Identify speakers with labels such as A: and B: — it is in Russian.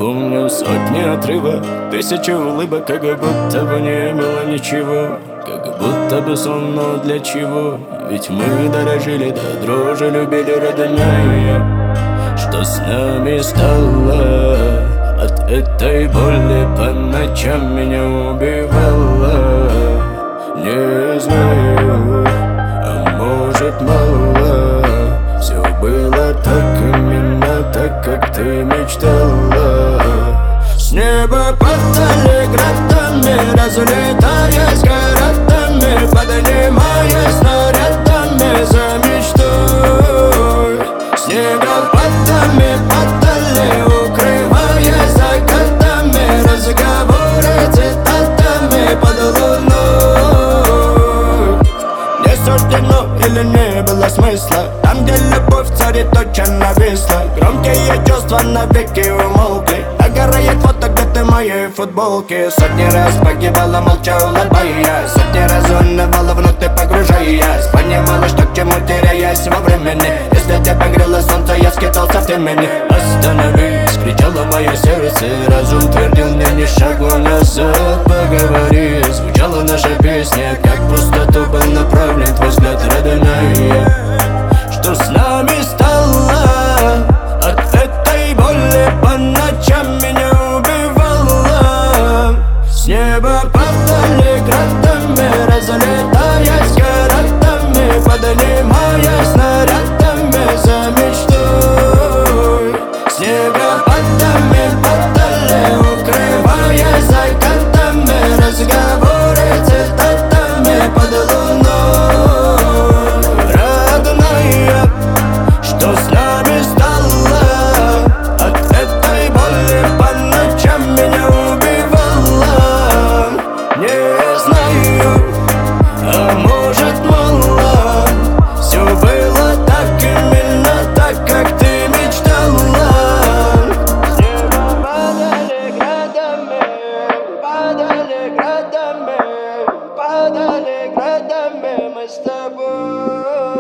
A: помню сотни отрывок, тысячи улыбок, как будто бы не было ничего. Как будто бы сон, но для чего? Ведь мы дорожили до дрожи, любили родная. Что с нами стало? От этой боли по ночам меня убивала. Не знаю, а может мало. Все было так, именно так, как ты мечтала. С неба падали градами, разлетаясь городами, поднимаясь снарядами за мечтой. Снегопадами падали, укрываясь закатами, разговоры цитатами под луной. Не суждено или не было смысла, там, где любовь царит, точно нависла. Громкие чувства навеки умолкли. Догорает фото, где ты в моей футболке. Сотни раз погибала, молча улыбаясь. Сотни раз унывала, внутрь погружаясь. Понимала, что к чему теряясь во времени. Если тебя грело солнце, я скитался в темени. Остановись, кричало мое сердце. Разум твердил мне ни шагу назад. Поговори, звучала наша песня. Как в пустоту был направлен твой взгляд, родная. Что с нами стало? От этой боли по ночам меня убивала. С неба падали градами, разлетаясь городами, поднимаясь снарядами за мечтой. С снегопадами падали, укрываясь закатами, разговоры цитатами под луной. Родная, что с нами стало? От этой боли по ночам меня убивала. Не знаю, а может мало. Все было так, именно так, как ты мечтала. С неба падали градами, падали градами, падали градами мы с тобой.